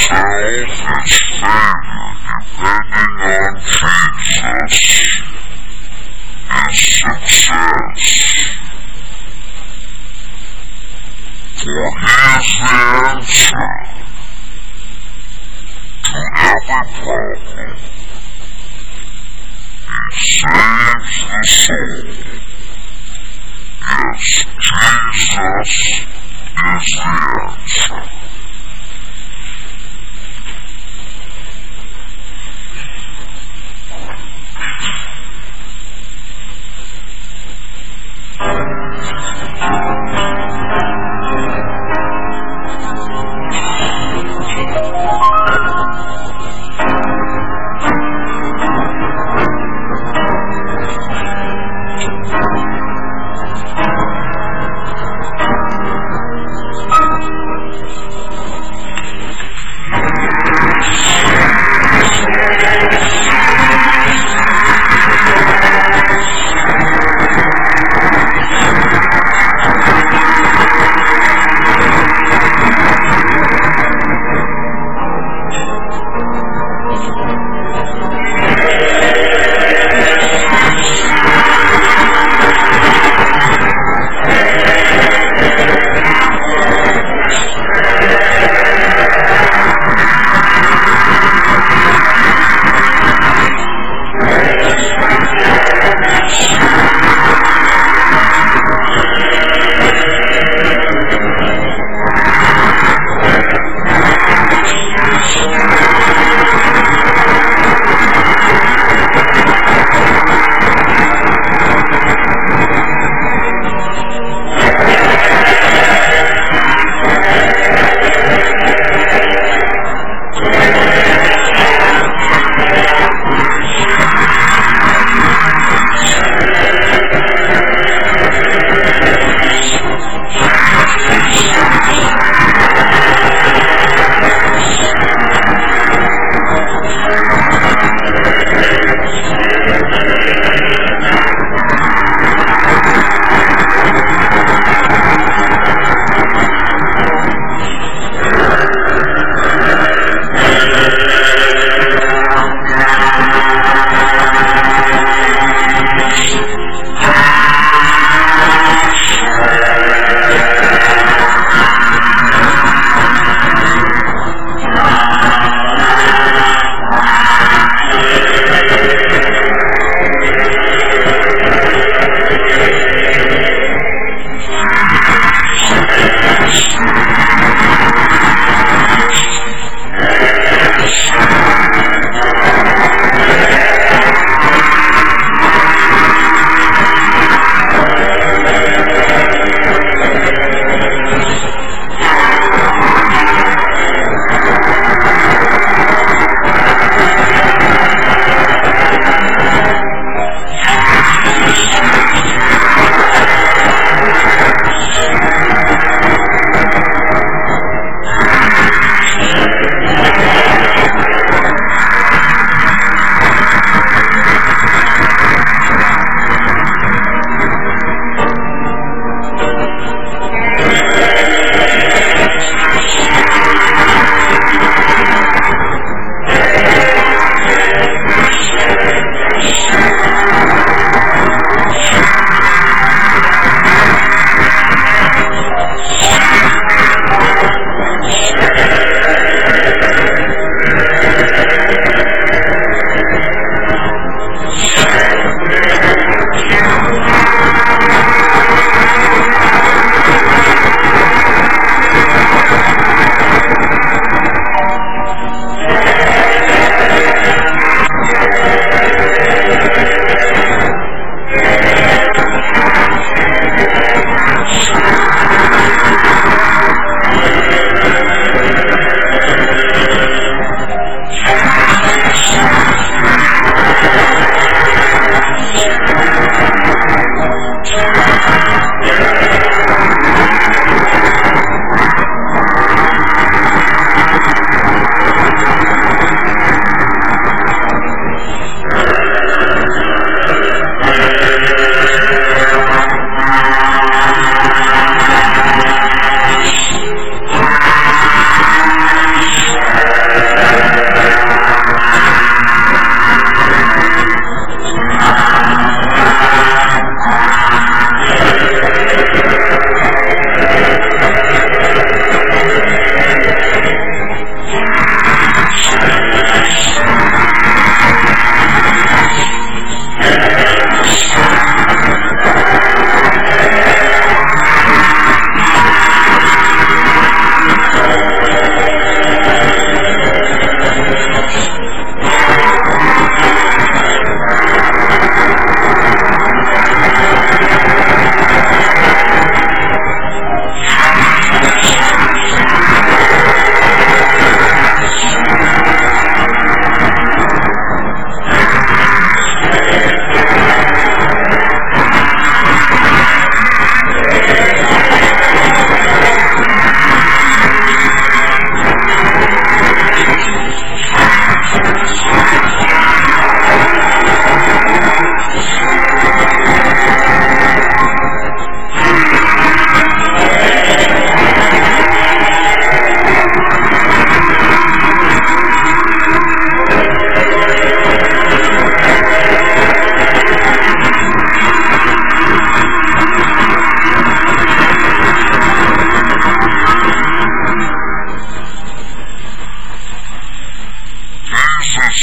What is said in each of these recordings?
selfish failure depending on Jesus is success. For He is the answer to every problem. He saves the soul. Yes, Jesus is the answer.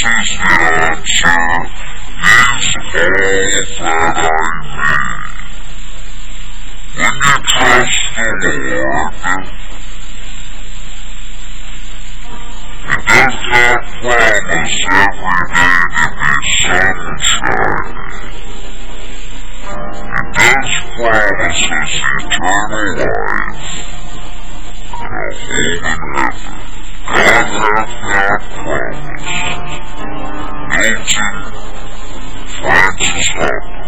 is the answer. He's all that I need. When you trust the Lord, He does not promise every day to be sunshine. He does promise us eternal life and a home in heaven. God hath not promised. Milton Francis Hopkins.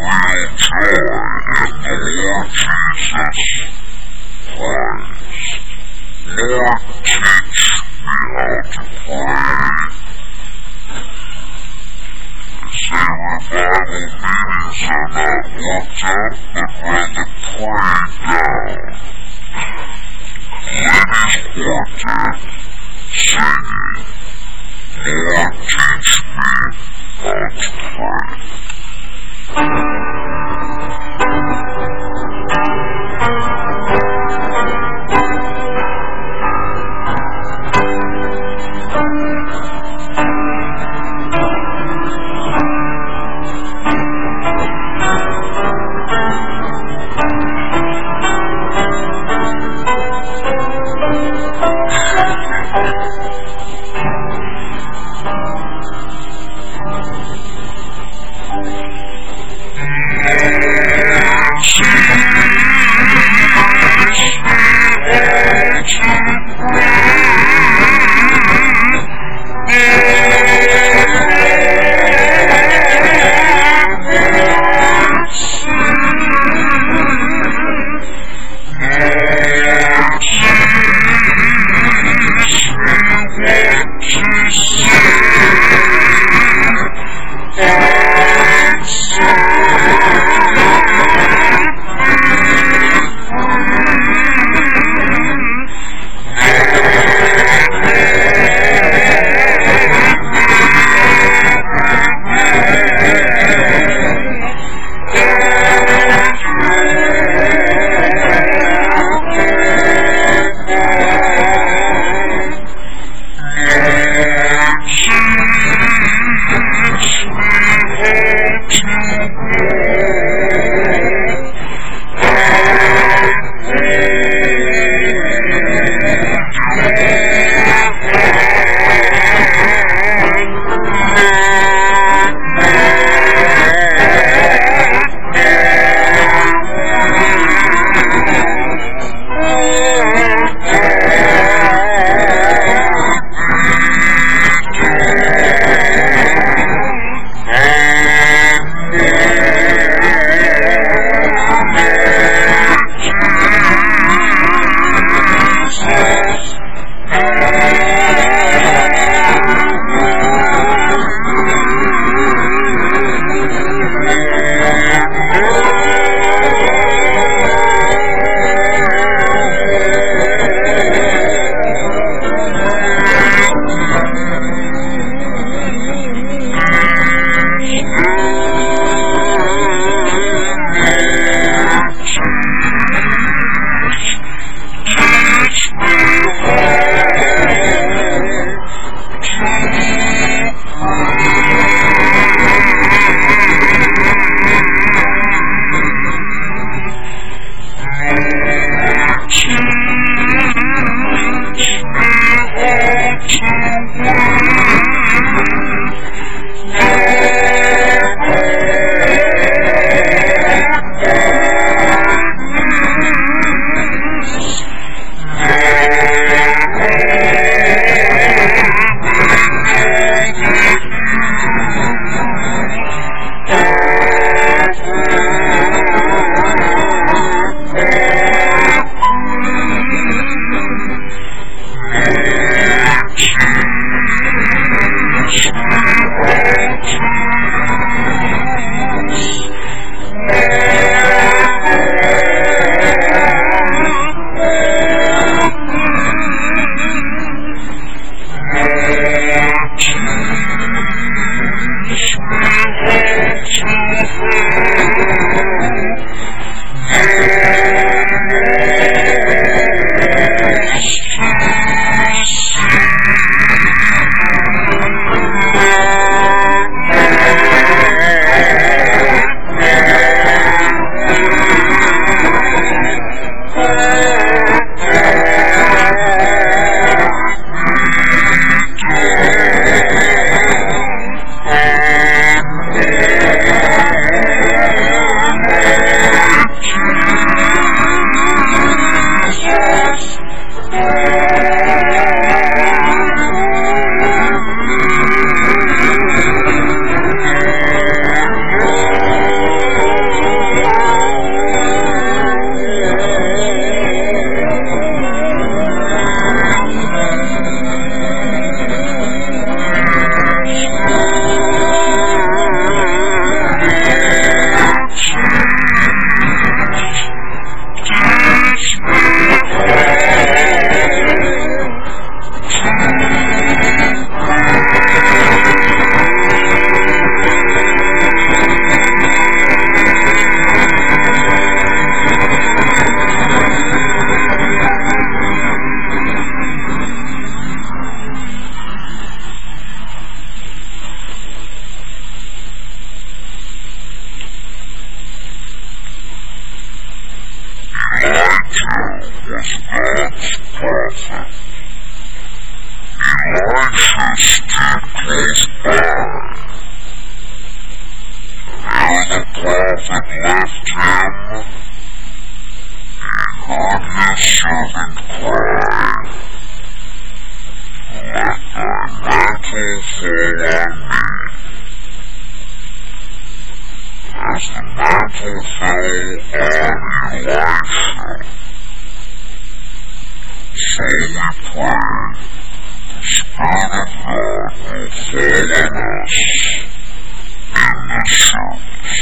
real joy in the Lord Jesus Christ. Lord, teach me how to pray. They say revival meetings are not worked up, but rather prayed down. Ladies quartet, singing, Lord, teach me how to pray. was God's prophet. Elisha stood close by, and ere the prophet left him, he heard his servant cry, "Let thy mantle fall on me." As the mantle fell on Elisha, so we pray the Spirit of God will fall on us in this service.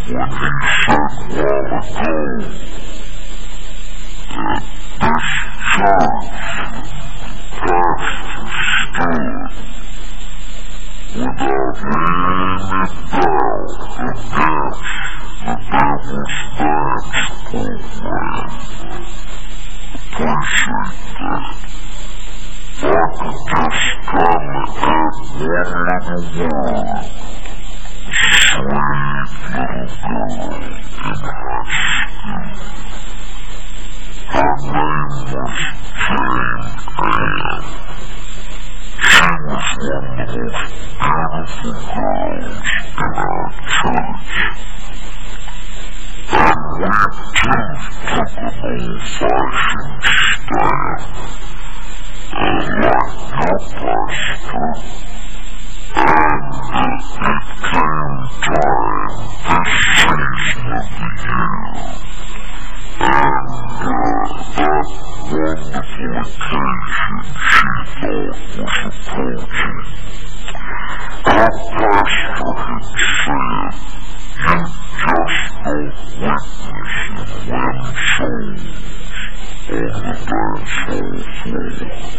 when he said a while ago that this church, pastor, stood without laying it down against the Devil's Dance program. Appreciate that. If I could just come and add one little word, sweet little girl in high school. Her name was Jane Ann. She was one of the most beautiful girls in our church. And we too took an old-fashioned stand. And like your pastor, and it came time this season of the year, and that wonderful occasion she thought was approaching. Our pastor had said, you just don't witness and win souls on the dance hall floor.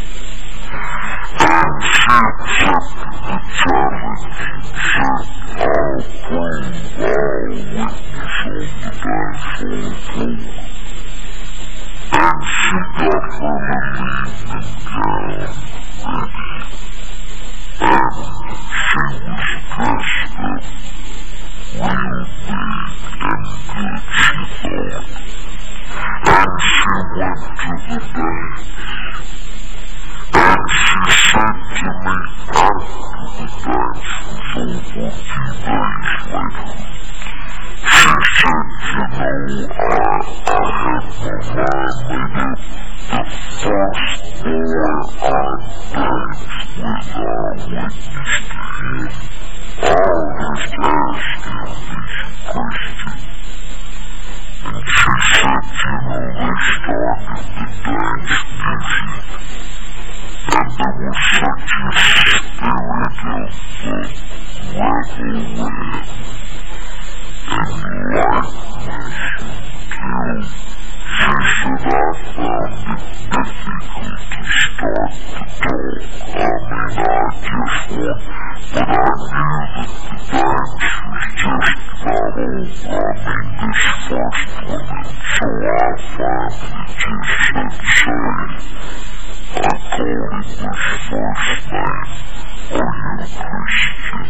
And she accepted the challenge and said, I'll prove I'll witness on the dance hall floor. And she got her evening gown ready. And she was dressed up real big and good, she thought. And she went to the dance. And she said to me after the dance was over 2 days later, she said, you know, I had my mind made up the first boy I danced with, I witnessed to him. I'll just ask him these questions. And she said, you know, they started the dance music. And there was such a spirit of the revelry and lightness until she said I found it difficult to start to talk. I mean, I just want, but I knew that the dance was just about over. I mean, this first one, and so I finally just said, say, I thought it was first name, are you a Christian?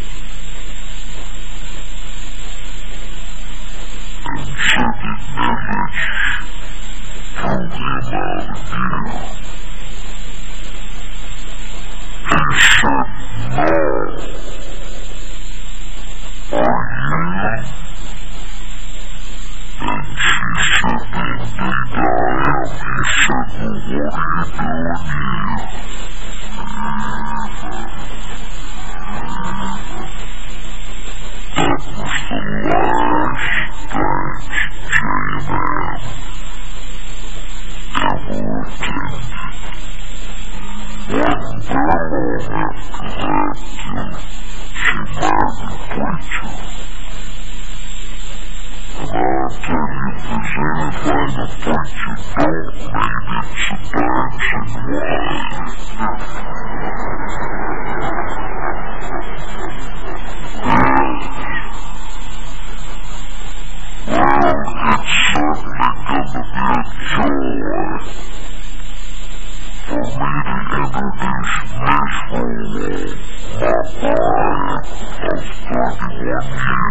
And said it Nellis told him out of here. He said, no. Are you? And she said, indeed I am. He said, well, what are you doing here? That was the last dance Jane Ann ever attended. One girl after that, she married a preacher. And I'll tell you, if there's anything a preacher don't need, it's a dancing wife. Well, it's certainly gonna be a joy for me to introduce Miss Hall, my bride of 31 years.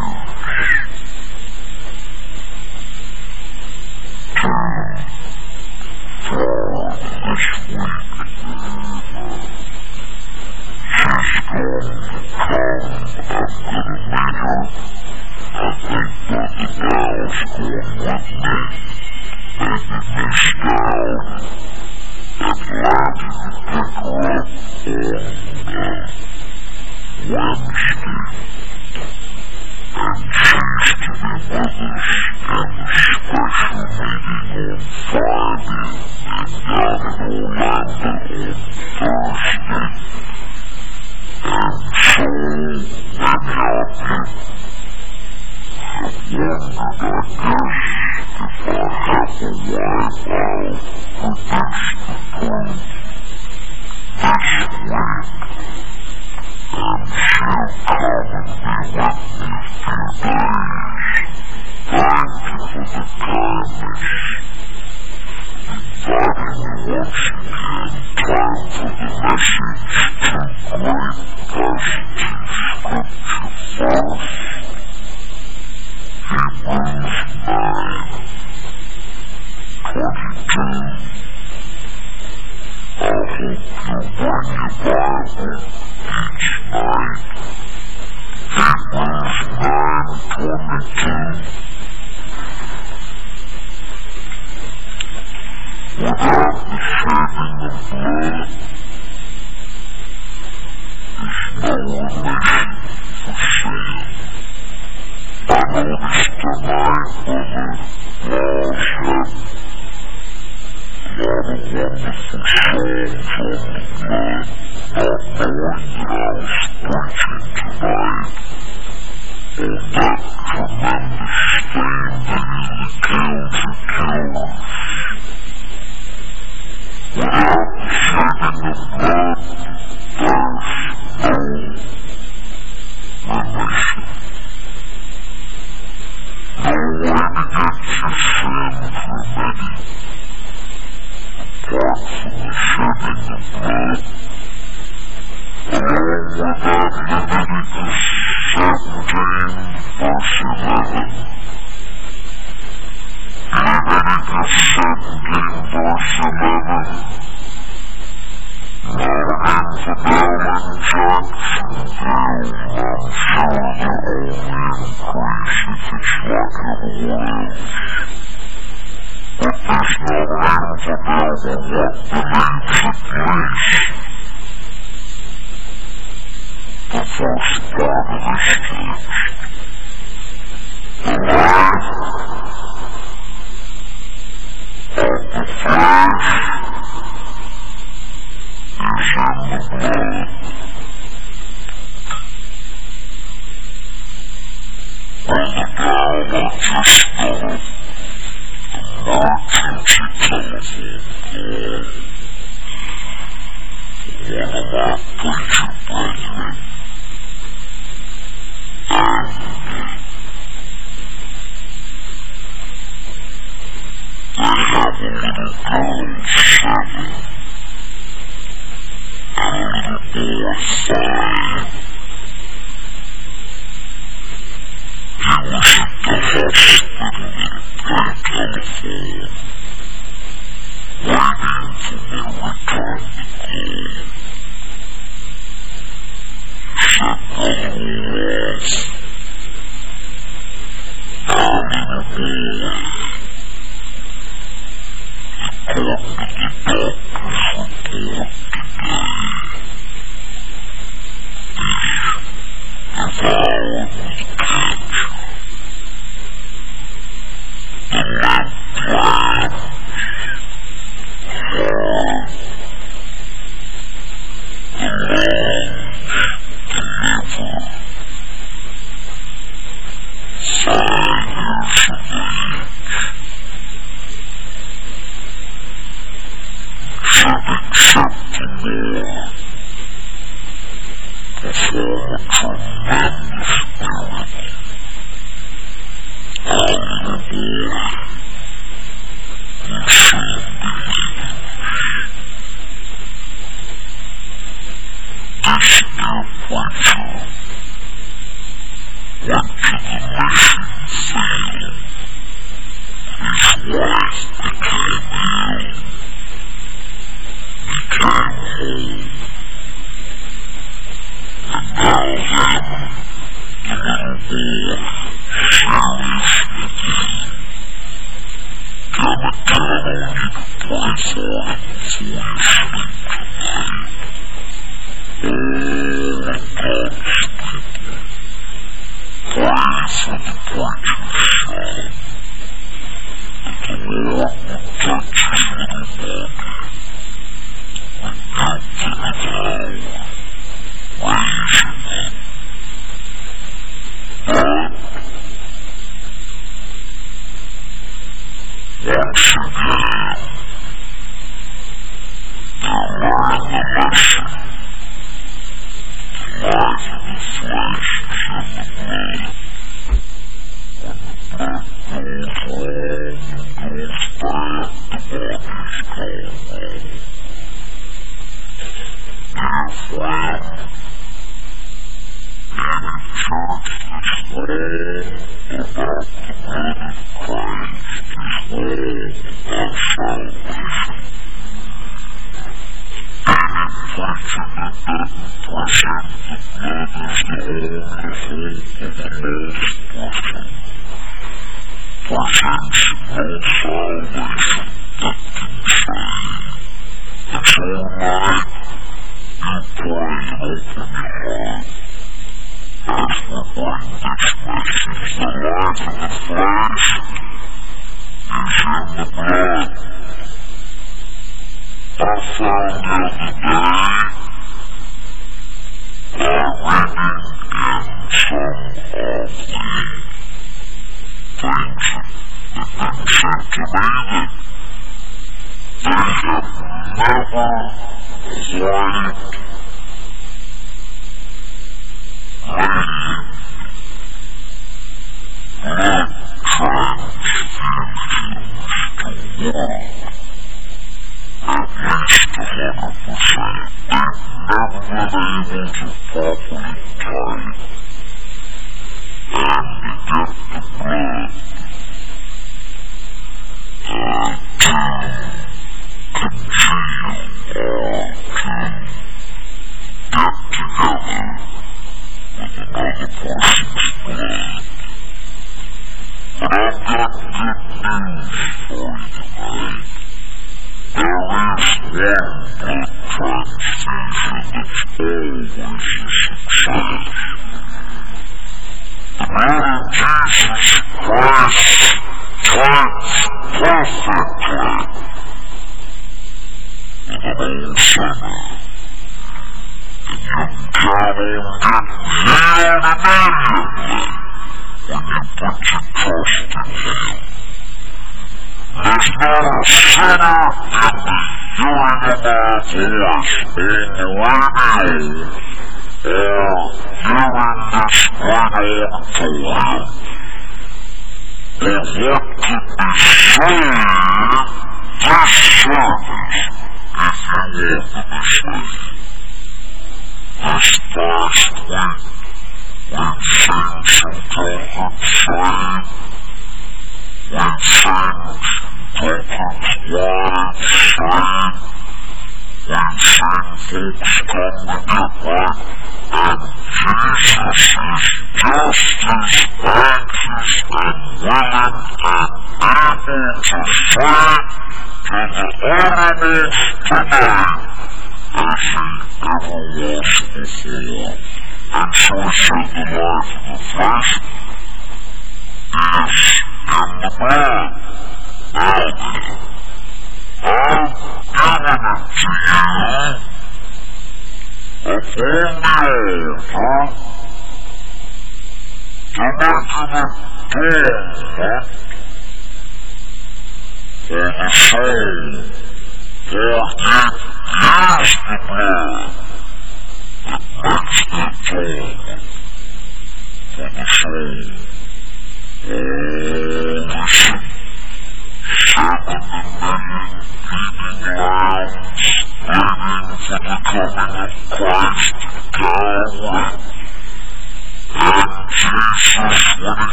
For this week, she's going to come. I'm gonna meet her. I think Brother Dow's going with me. Maybe Miss Dow. Atlanta to pick her up on Wednesday. And she's to be with us in the special meeting on Friday and down in Orlando on Thursday. And so many of you have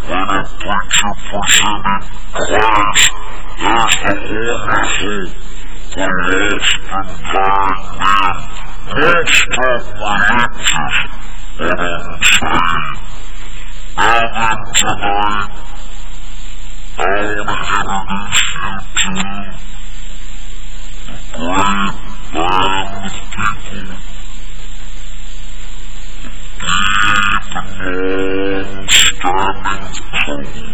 when a preacher presented Christ as the only hope for lost and dying men. Most of my lectures are insane. Now then tonight, I want to introduce you to a great band of people. Deep and long-standing trouble.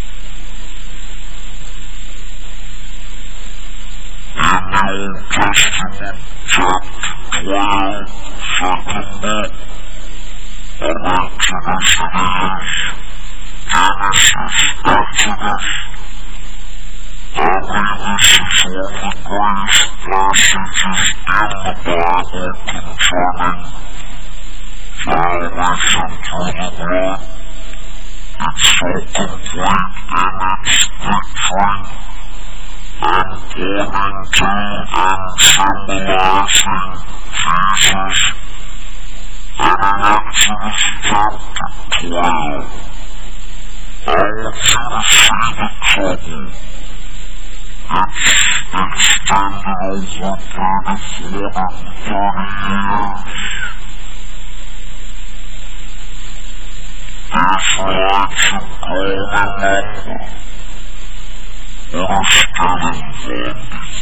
In the Old Testament, chapter 12, second book of Exodus it is, Genesis, Exodus. I believe this is one of the greatest passages in the Bible concerning salvation through the blood. It's so complete in its victory and pointing to and symbolizing Jesus. And in Exodus chapter 12, I want you to see the trouble. It's extended over 34 and 30 years. Israelites have called a number or are still in bondage.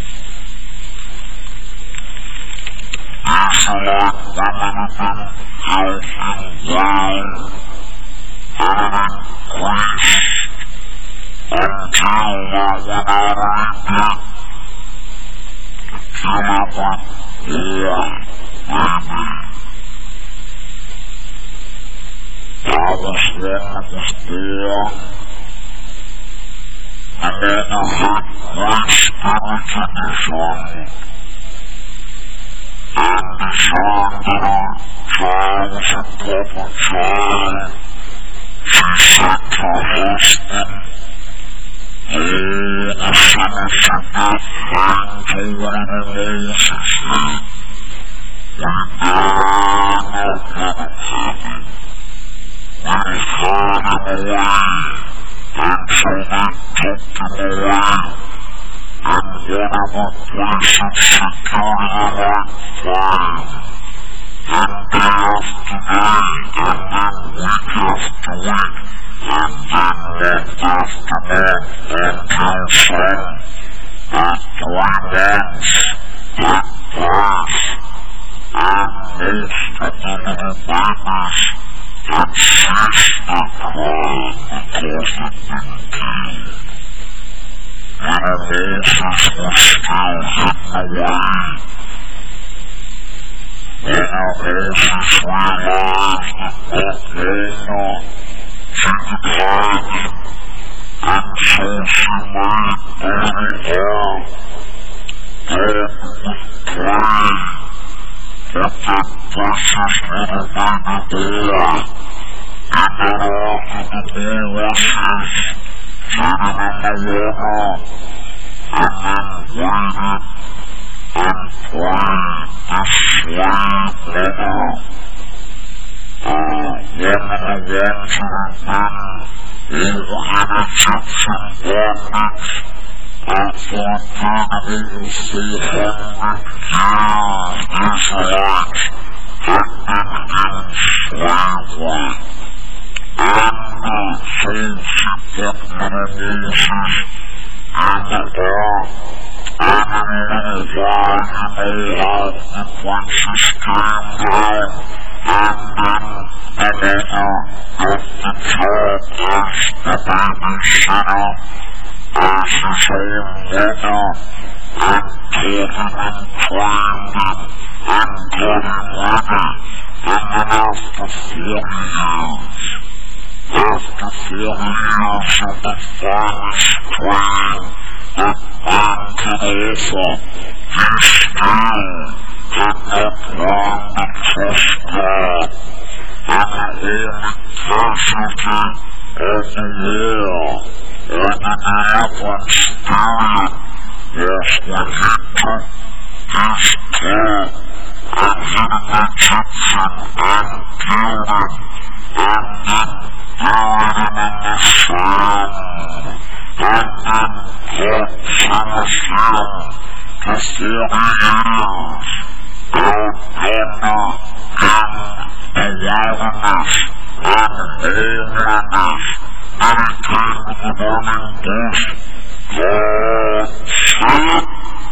Israelite women have been held in wall and increased until they went out of debt to kill every poor baby. There was one that was born, and then he had great spiritualism, and discerned that her child was a proper child. She said to her husband, "Oh, the sinner should not hang to whatever Moses did. We dare not let it happen." When he heard him away, and so they took him away, and whatever place of security they found, and day after day, and then week after week, and then month after month, until some, at 3 months, had passed, and most of the little babies had ceased their crying because they'd been killed. Little Moses was still hidden away. Little Moses realized that not longer she could hide him, and so she made very hard. God would pray that that precious little baby boy in the ark of the bulrushes, sitting in the water, and then waited and prayed this sweet mother. One of the ones who had been over in Egyptian bondage for eternity of 400 years, Israelites had been in slavery. And so she put little Moses in the ark, and in a little while you know how the princess came down, and then the mother got the job as the babysitter, as his own mother, and taught him and trained him, and got him ready, and then after 40 years, after 40 years of the finest training that man could offer, he still did not learn to trust God, and the only casualty of the war or the deliverance period was when he took his club and hit an Egyptian and killed him, and then buried him in the sand, and then God finished him to 40 years out yonder in the wilderness and homelessness. Then he came to the burning bush. God said,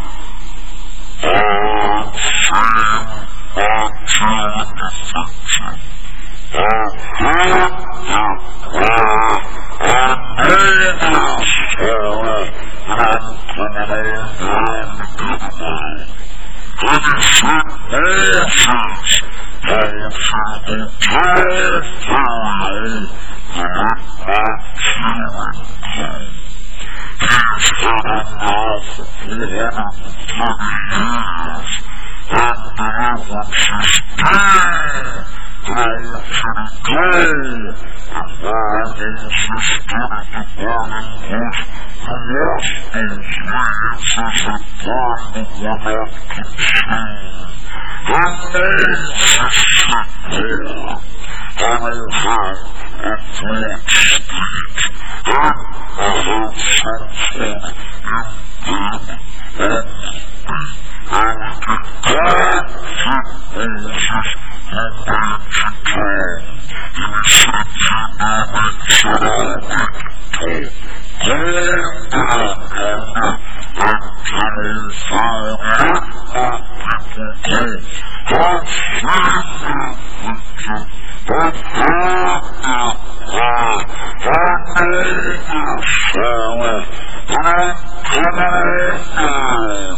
I've seen my children affliction. I've heard their cry. I know their sorrow, and I'm coming on down to get them. And he said, Moses, don't you go tell Pharaoh to let my children come. He's had them now for 430 years, and deliverance is due. But I want you to go, and while Moses stood at the burning bush, to wash those leaves as they burned but were not consumed. And Moses said there, I will have a broad street, and I have some folk in them on me. And did God send Moses who made you come? And he said, you know me, said I'll make it come. Go down yonder and tell Pharaoh, let my people go. I've seen their affliction, I've heard their cry, I know their sorrow, and I'm coming on down.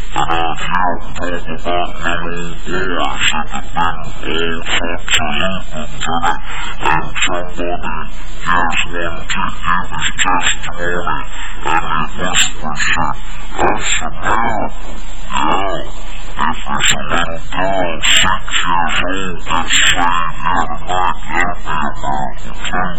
And I've heard talk about many wars that have been all sorts of looting to it, and somebody hears one to give his testimony, and he whispers that that's America. Yeah, if there's a little girl 6 years old that's saying here tonight, that'll be America too.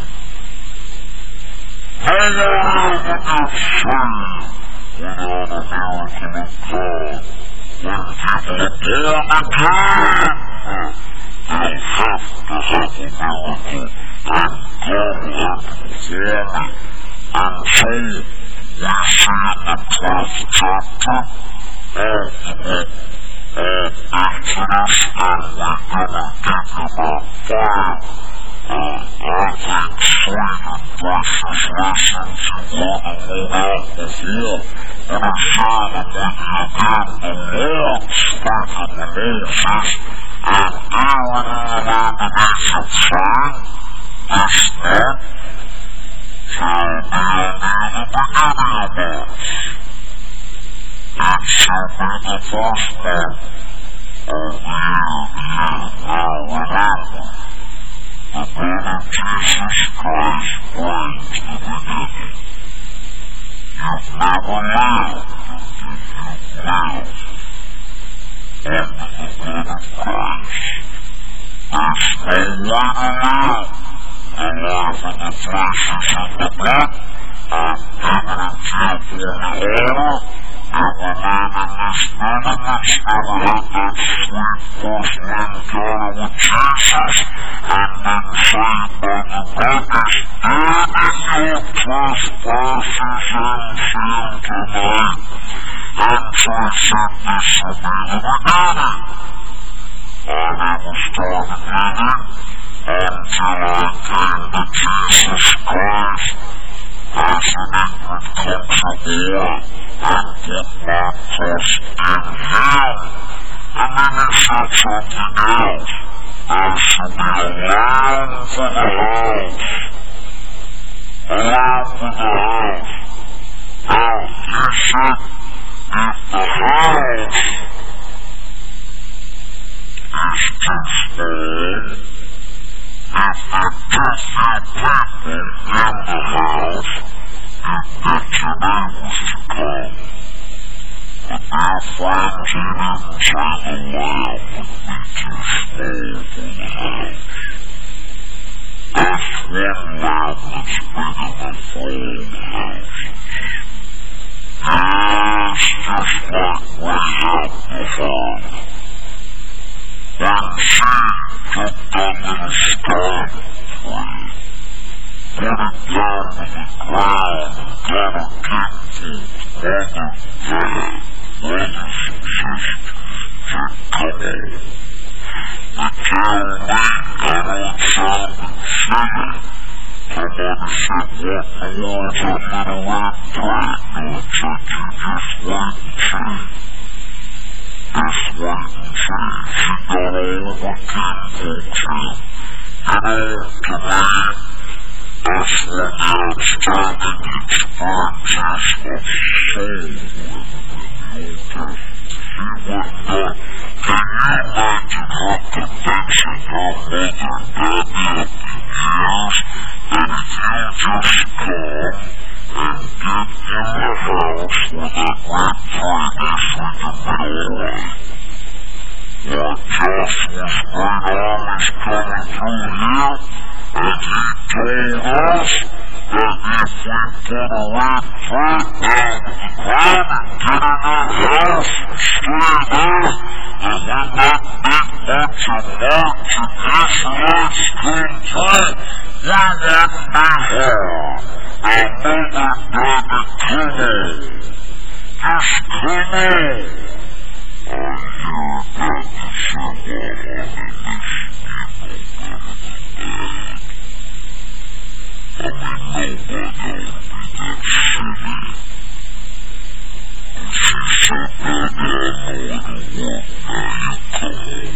Hang on over your shame without a miracle of God. When people are born again, they'll have to have a miracle, and God will have to perform it. And so, we see in the 12th chapter of the book of Exodus, and we're gonna give you about 5 I think sweet and precious lessons you want to hold out before. And I'm sharing them with you again. The Lord spoke to Moses, and Aaron and the nation sang this night shall be only the beginning of us. It shall be the first month of the year now remember. The blood of Jesus Christ brings the beginning. You've never lived until you've lived under the blood of Christ. There's no one alive. The life of the flesh is in the blood, and given until for the order. And the man in this building that's never had that sweet first encounter with Jesus and been saved by the goodness in your trespasses and sin tonight. And so I said this will be the beginning. I never started living until I came to Jesus Christ as an infant comes aboard and put my trust in Him. And then he said something else. There should be a lamb for the house. A lamb for the house. Now, he said, if the house is too small, if there are too few people in the house, you get your neighbors to come. But their friends even say the lamb would be too small for the house. There's one lamb that's bigger than 4 houses. Yes, just like we have the Father. When she took that little stone for you, put it down on the ground and got a gift of mother there, brothers and sisters, said, come on. The town man got on sounding silly. Somebody said, what in the world's that little red thread? And I said, you just wait and see. Just wait and see. She got all of her kinfolks in. You know, to me, that's one of the outstanding experiences of soul living in the Old Testament. You wouldn't know. Can you imagine her convincing her mother and daddy of the years that if you just come and get in the house with that red thread, we can be alright? Or Josh was great armies coming through here, and he told us that if we put a red thread down to the ground and get in that house and stay there, and when that big bunch of marks and Israelites come through, we wouldn't be harmed. Our mother and daddy, come on. Just come on. I hear daddy say, well, honey, these people better than dad. I mean, nobody ought to be that silly. And she said, Daddy, I know what now you come home.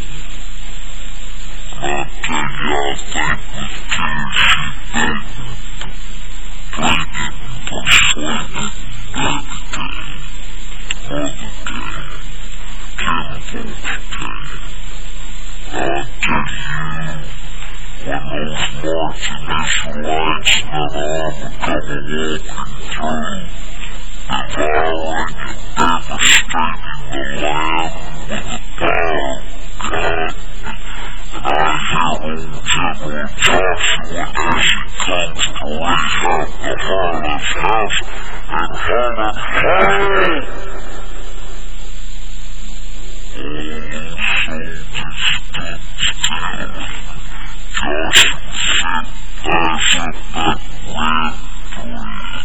And I tell you, I think with tears she begged me. become a walking through, devouring and devastating the land with a power of God. And I hear old General Joshua as he comes to raise up the Harlot's house and Harlot Hall. All those soldiers stood still. Joshua said, "There's a big red thread.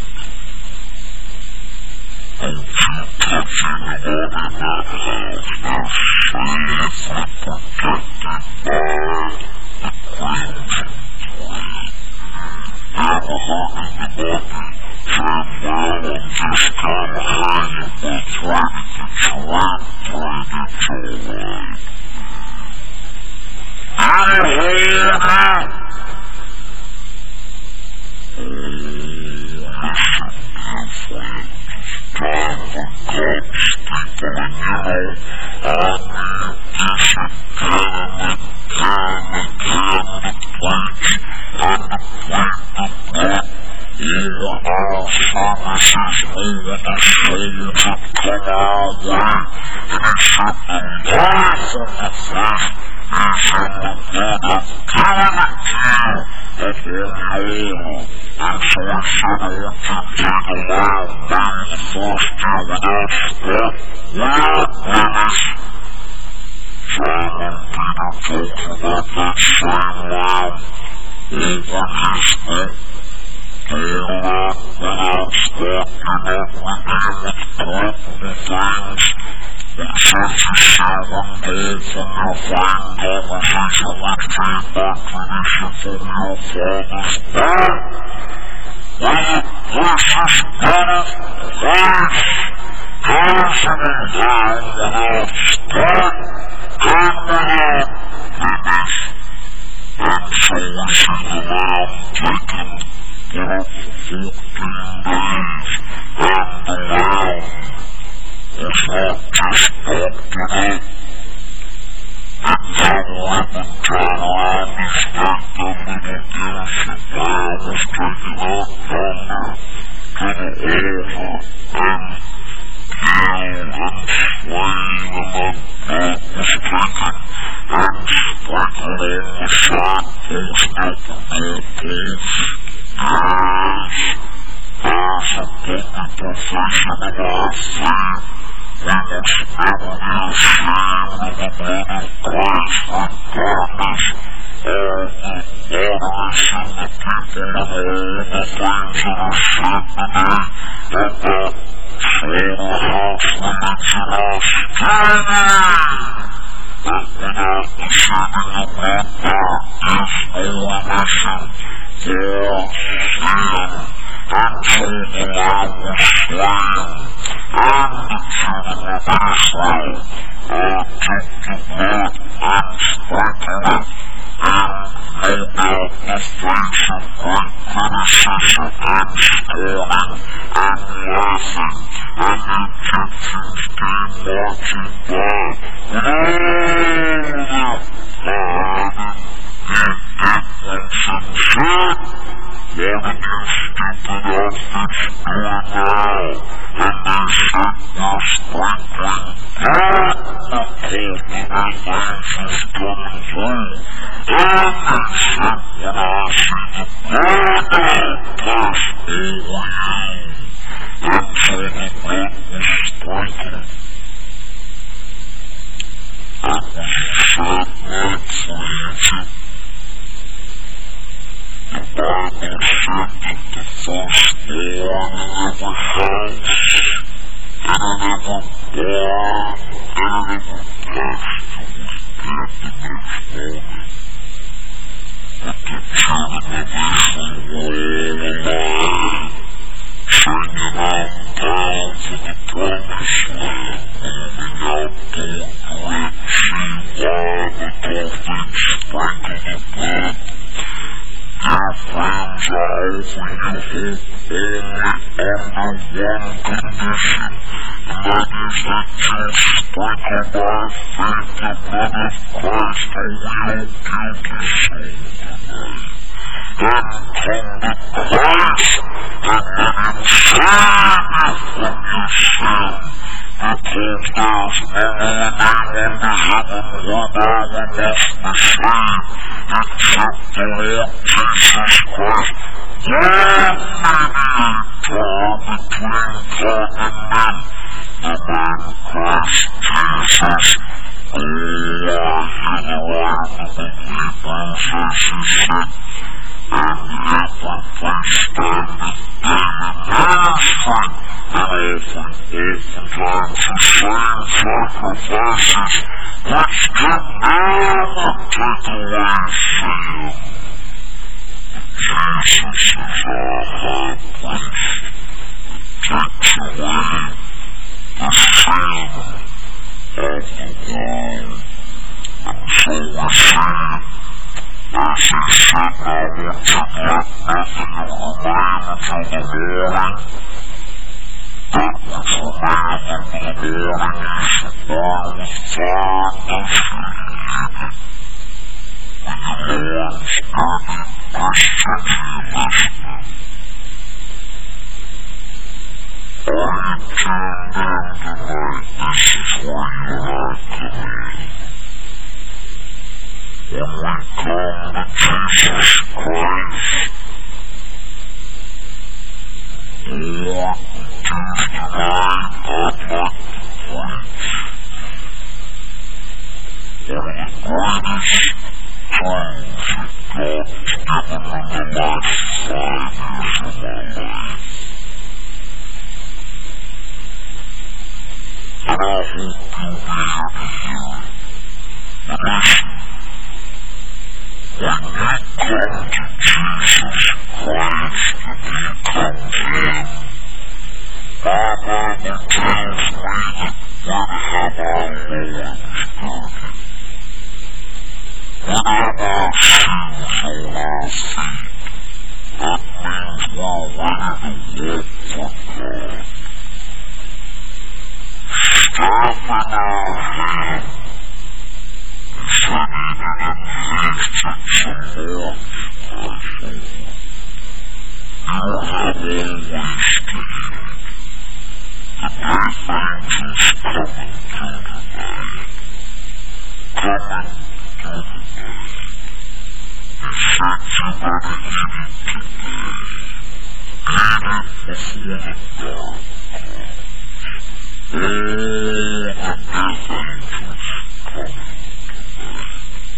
Don't you touch anyone in that house. They're safely protected by the crimson thread." Never hurting anybody. Said, "Well, I'm just kinda hanging, but it's ready to trap thread. It's alright." I hear that. Oh, listen, dear friends. It's time for God's people, and you know, I need this again and again and again to preach and to plead the blood. All our services, all the souls that come our way, and it should be life on the flesh. Is in the blood of killing it to you, of all. And so I said I want to take a while being the first year without sport, without blemish. Simon Peter talks about that same lamb over his book. All that without sport, you're not redeemed with corruptible things. Except you shall one day from your fine conversation with feedback tradition from your father's blood. Well, this is better voice. Personal down without sport and without blemish. And so we see the lamb taken for 14 days, and the lamb was not just walked it up. Didn't have a weapon turn around and start the little innocent lamb was taken up under to the altar and killed and slain, and the blood was taken and sprinkled on the signpost at the doorpost. Yes, there's a public profession of our faith. We must never be ashamed of the blood of Christ, regardless of the orders and the people and all the things that are said today that the slaughterhouse religion are straining. But without the shedding of blood, there is no remission for sin. And so the Lamb was slain, and the children of Israel all took the blood and sprinkled it, and made out the face of great criticism and scorning and laughing, and the Egyptians came marching by with all the hardened indifference and said, "What are you stupid outfits doing now?" And they said, "We're sprinkling blood because the revenge is coming through." And they said, "When I see the blood, I'll pass over you." And so the blood was sprinkled. It was a sad night for Egypt. The Bible said that the firstborn in every house, and in every barn, and in every pasture was dead the next morning. But the children of Israel were all alive, singing on down to the promised land, moving out toward the Red Sea while the dolphins sprinkled the blood. Our friends are over you hope only under one condition, and that is that you'll sprinkle by faith the blood of Christ on your guilty soul today. then come to Christ and let him save you from your sin, because there's no other name under heaven whereby we must be saved except the Lord Jesus Christ, the mediator between God and men, the man Christ Jesus. Oh, I hear the word of the Hebrews as he said, and every place standeth daily ministry, and oftentimes the same sacrifices which can never take away sin. Jesus is our high priest that takes away the sin of the world. And so we see, as he said, now want to let nothing remain until the morning. That which remaineth until the morning you shall burn with fire unconsumed. When the Lord's girded, Christians, are you listening? Are you tuned in tonight? This is where you and I come in. When we come to Jesus Christ, what Tuesday night I'd like to preach one of the greatest things that God's given in the last 5 years of my life. And I hope you'll be here to hear it. But listen, when you come to Jesus Christ and he comes in, our Bible tells me that we're to have our loins girded. We're to have our shoes on our feet. That means we're ready to walk for God. Staff in our hand. He said even in his took some more person. You'll have always to hear it. The great angels coming through the night. Coming through the night. He said you better eat it today. Eat it before the dark comes. All the death angels coming tonight.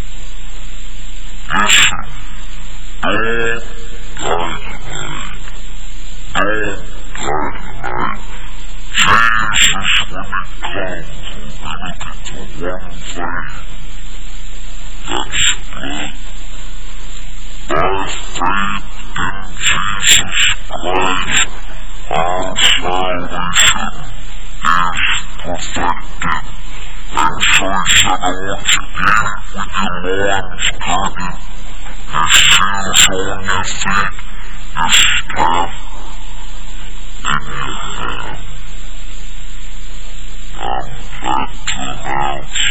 Listen, all die tonight. All die tonight. Jesus, when he comes, will be looking for one thing. That's blood. By faith in Jesus Christ, our salvation is perfected. And so he said, I want you to get it with your loins girded, your shoes on your feet, your staff in your hand. I'm glad to announce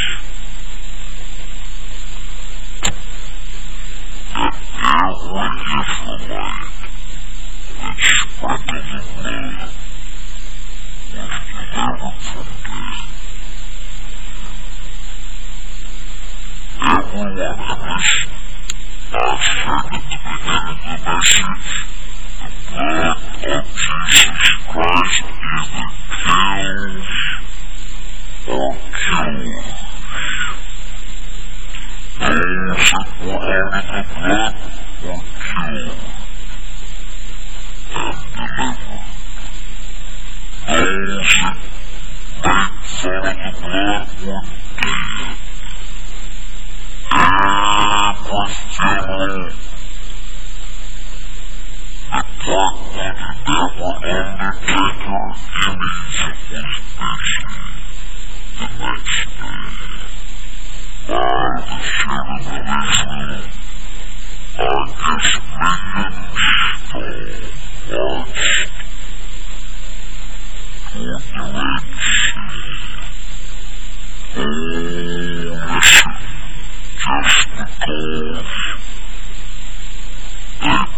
that every Israelite that sprinkled in blood was delivered from death. Everyone in this, I said at the beginning of the message, the blood of Jesus Christ either kills or cures. Those that were out of the blood were cured and delivered. Those that made fun of the blood were dead. Every fellow the clock on the devil undertaker Elizabeth was busy the next day. While the children of Israel, I guess millions still watched toward the Red Sea. Oh, listen, just because they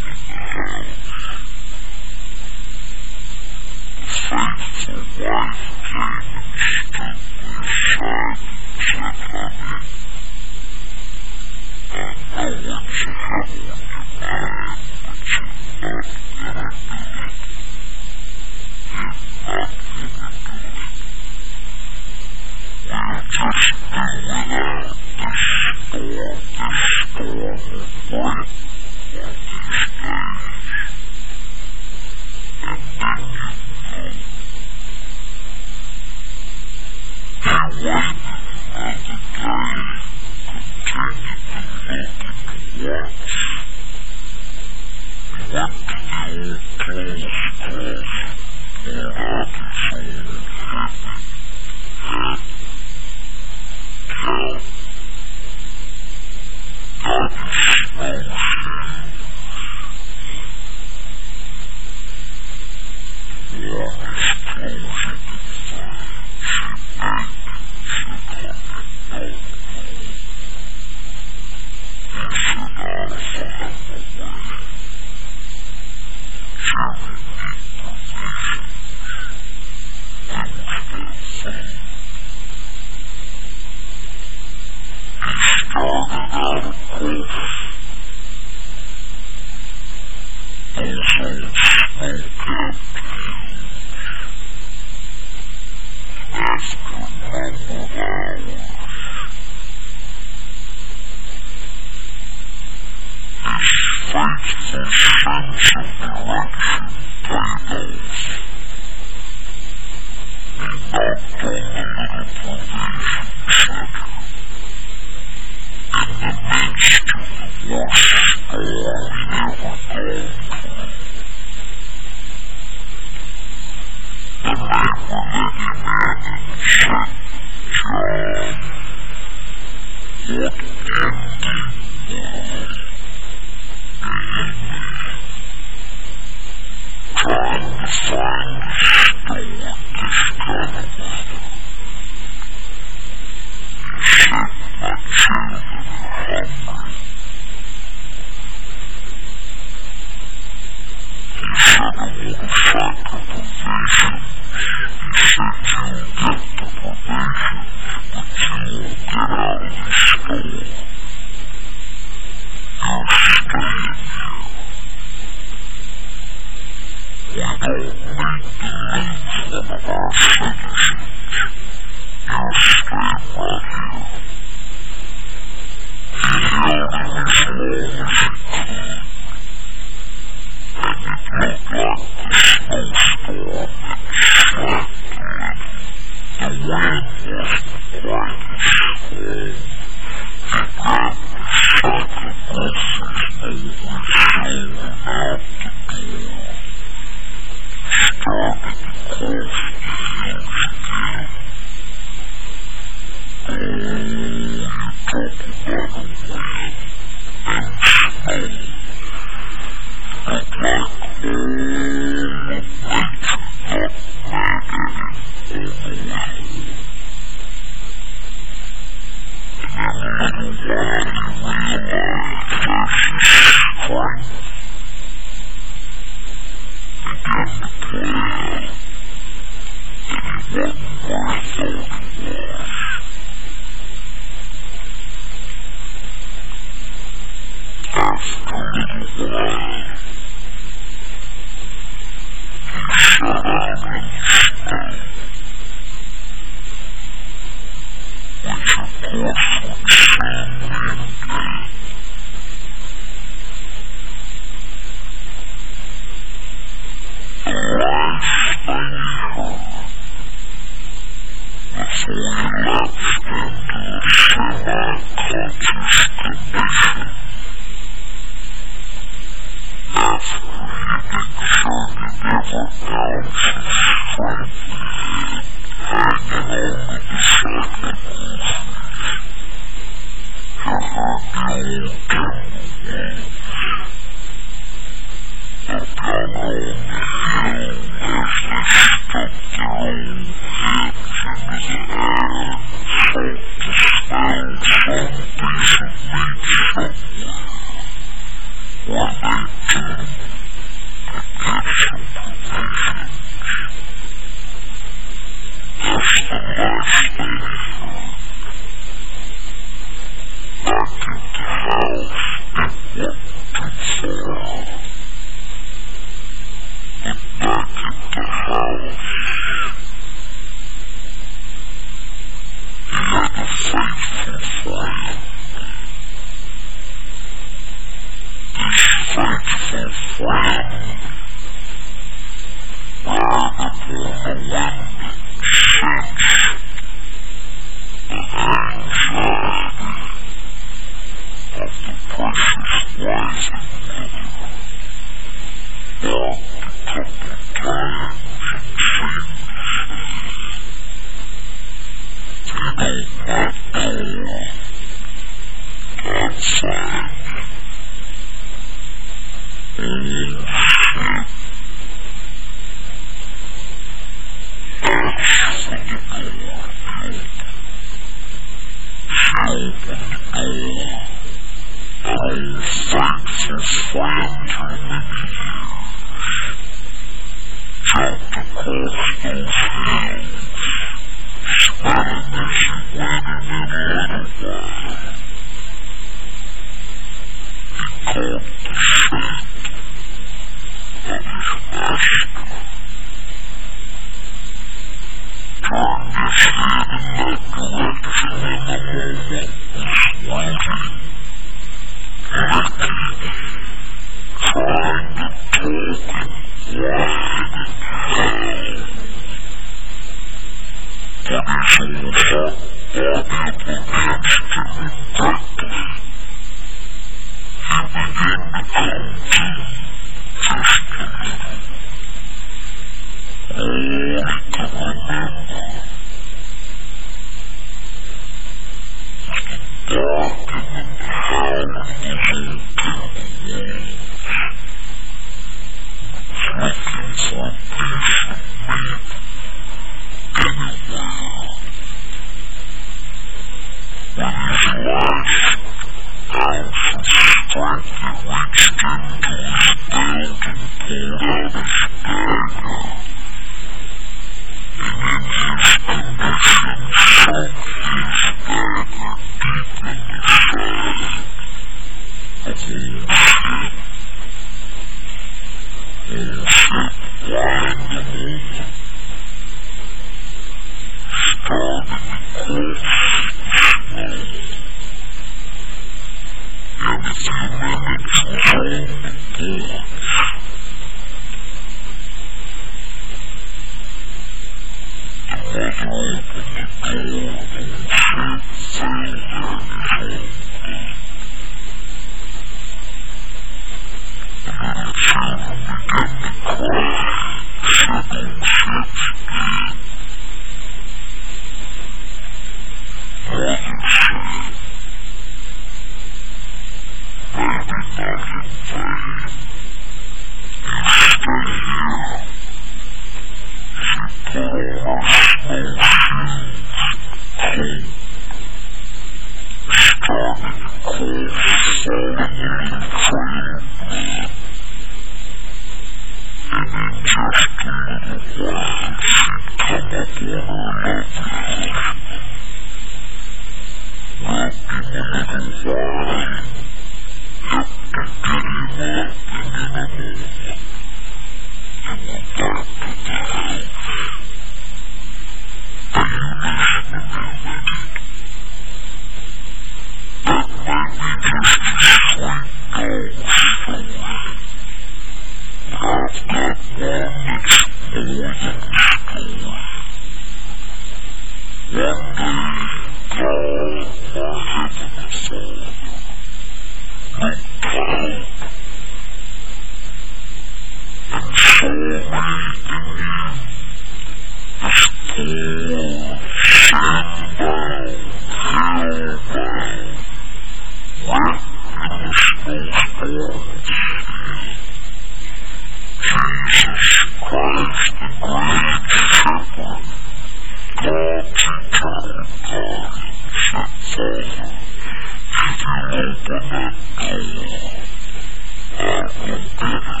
Christ, the great shepherd, God's eternal guardianship, Father, if you open that door, I will get it.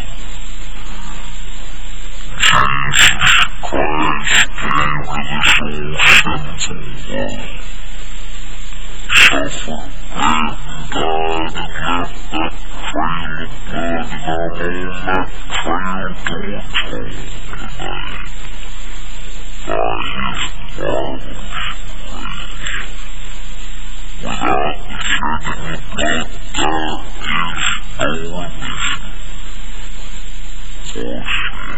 Jesus Christ came to this old sinful world, suffered, bled, and died, and left that trail of blood, and I'm on that trail towards home tonight. By his marvelous grace. Without the shedding of blood, there is no remission for sin.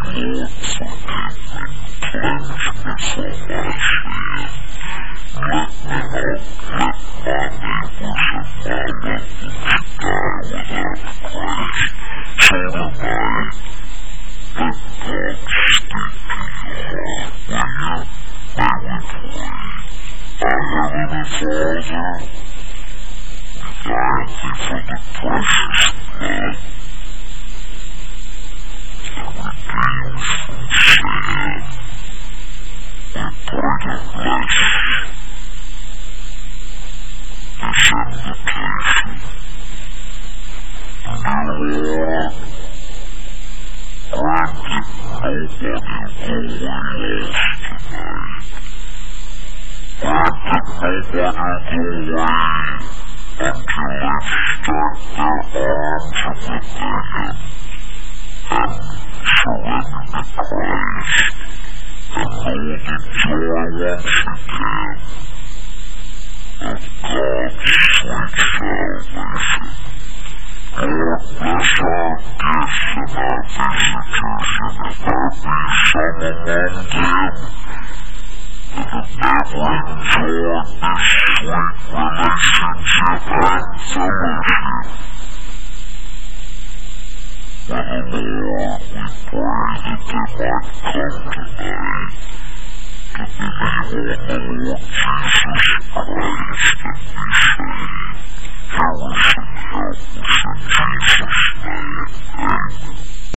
Lord, forgive me, cleanse me from my sin. Let my neighbors and my loved ones die without Christ. Children, let God speak to your heart. May we pray. Our Heavenly Father, we thank you for the precious blood that redeems from sin. We pray to bless this invitation. And dear Lord, grant that nobody will be lost tonight. Grant that nobody will go away until they've stretched their arms of rebellion and surrendered to Christ and know the joy once again of God's sweet salvation. Lord, bless our guests and our visitors, and if there be some among them that have never enjoyed this sweet relationship and fellowship with the Lord, we pray that they might come tonight to believe on the Lord Jesus Christ and be saved. Hear us and help us in Jesus' name. Amen.